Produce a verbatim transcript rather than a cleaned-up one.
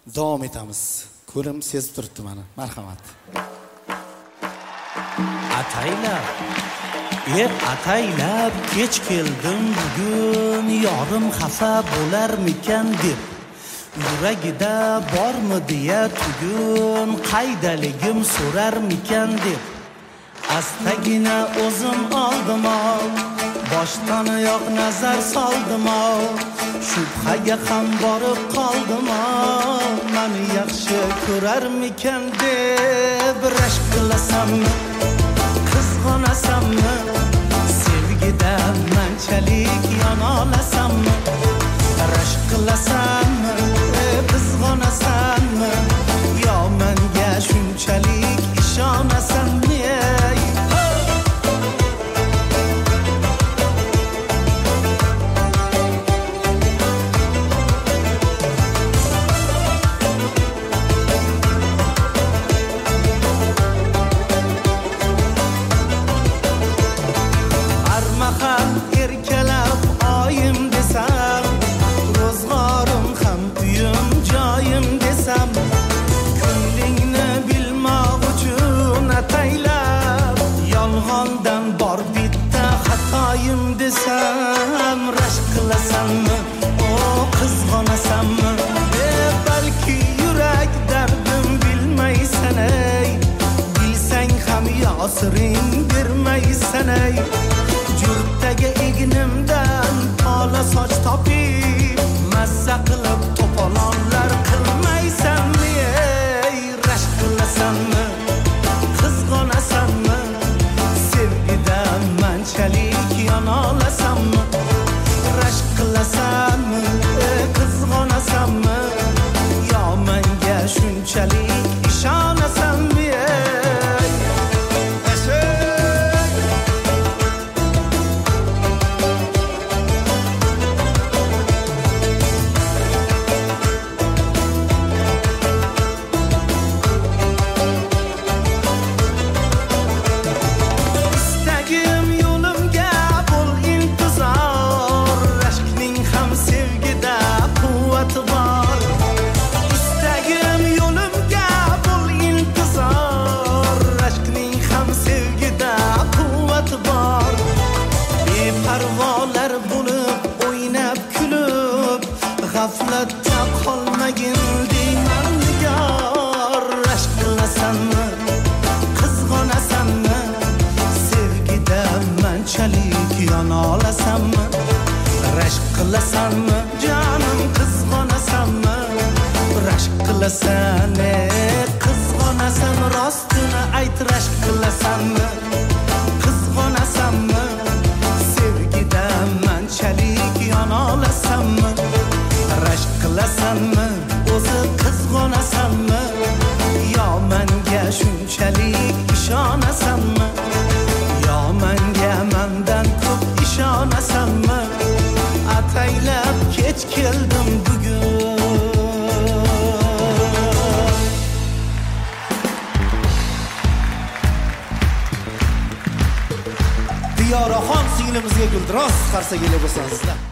davom etamiz. Ko'rim sezib turibdi mana. Marhamat. Ataylab, e ataylab kech keldim bugun, yorim xafa bo'larmikan deb. Yuragida bormi deya tugun, qaydaligim so'rarmikan deb. Astagina o'zim oldim, boshdan oyoq nazar soldim, shubhaga ham borib qoldim, meni yaxshi ko'rarmikan deb. Rashk qilasammi, qizg'onasammi, sevgida manchalik yona olasammi? Rashk qilasammi, qizg'onasammi, yo menga shunchalik ishonasammi? Erkalab oyim desam, ro'zg'orim ham uyim joyim desam, ko'nglingni bilmoq uchun ataylab, yolg'ondan bor bitta xatoyim desam. Rashk qilasanmi, o qizg'onasanmi, e balki yurak dardim bilmaysan, ey bilsang ham yosiring bermaysan, ey yurtdagi egnimdan ola soch topib, mazza qilib to'polonlar qilmaysanmi? Ey rashk qilasanmi, qizg'onasanmi, sevgidan manchalik yona olasanmi? Rashk qilasanmi, qizg'onasanmi, yo menga shunchalik ishonasanmi? Parvolar bo'lib o'ynab kulib, g'aflatda qolmagin deyman nigar. Rashk qilasanmi, qizg'onasanmi, sevgida manchalik yona olasanmi? Rashk qilasanmi, jonim qizg'onasanmi? Rashk qilasan, qizg'onasan, rostini ayt. Rashk qilasanmi, qizg'onasanmi, manchalik yona olasanmi? Rashk qilasanmi, o'zi qizg'onasanmi, yo menga shunchalik ishonasanmi? Yo menga mendan ko'p ishonasanmi? Ataylab kech keldim bugun. Diyoraxon singlimizga guldiroz qarsa kelib bo'lsanizlar.